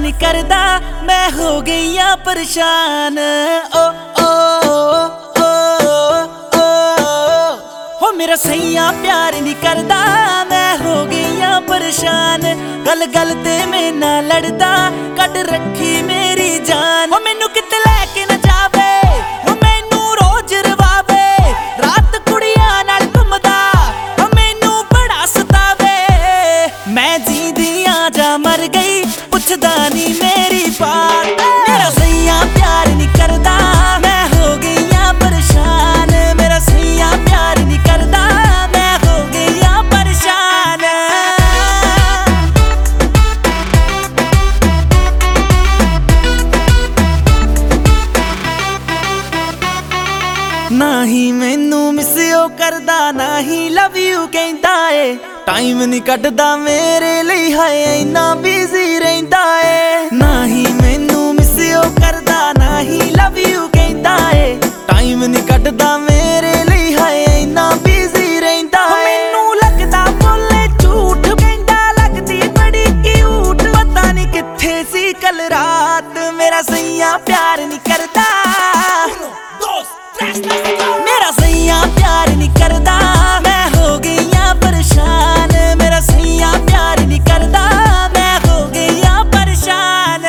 नहीं करदा, मैं हो गई आ परेशान। ओ ओ ओ ओ हो मेरा सैया प्यार नहीं करदा, मैं हो गई आ परेशान। गल गल ते मैं ना लड़दा, कट रखी मेरी जान। हो मैनू किते लैके ना जावे, हो मैनू रोज रवावे, रात कुड़ियां नाल घुमदा, हो मैनू बड़ा सतावे। मैं जींदी आ जा मर गई, पुछदा नहीं मेरी बात। मेरा सैया प्यार नहीं करदा, मैं हो गई आ परेशान। मेरा सैया प्यार नहीं करदा, मैं हो गई आ परेशान। ना ही मैनू मिसियो करदा, ना ही लव यू कहंदा ए। टाइम नहीं कटदा मेरे लिए, हाय इन्ना बिजी रहिंदा ए। ना ही मैनू मिसियो करदा, ना ही लव यू कहंदा ए। टाइम नहीं कटदा मेरे लिए, हाय इन्ना बिजी रहिंदा ए। मैनू लगदा बोले झूठ, कहंदा लगदी बड़ी क्यूट। पता नहीं किथे सी कल रात, मेरा सैया प्यार नहीं करदा। मेरा सैया प्यार नहीं करदा, मैं हो गई आ परेशान। मेरा सैया प्यार नहीं करदा, मैं हो गई आ परेशान।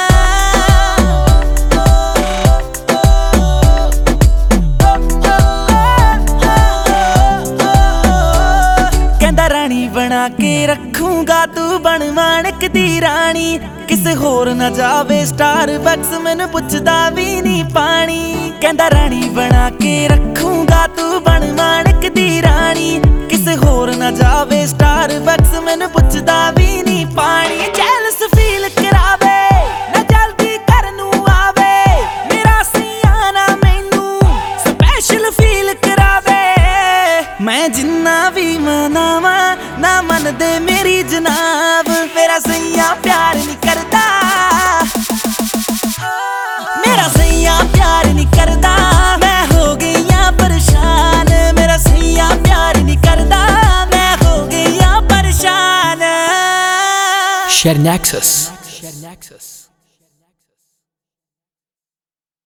कहंदा रानी बना के रखूंगा, तू बन माणक दी रानी। किसे होर ना जावे स्टारबक्स, मैनू पुछदा भी नहीं पानी। कहंदा रानी बना के रखूंगा, तू बन माणक दी रानी। किसे होर ना जावे स्टारबक्स, मैनू पुछदा भी नहीं पानी। जेलस फील करावे ना जल्दी घर नू आवे, मेरा सैया ना मैनू स्पैशल फील करावे। मैं जिन्ना भी मनावा ना मन दे मेरी जनाब। मेरा सैया प्यार नहीं करदा, मेरा सैया प्यार नहीं करदा, मैं हो गई आ परेशान। मेरा सैया प्यार नहीं करदा, मैं हो गई आ परेशान। Share Nexus.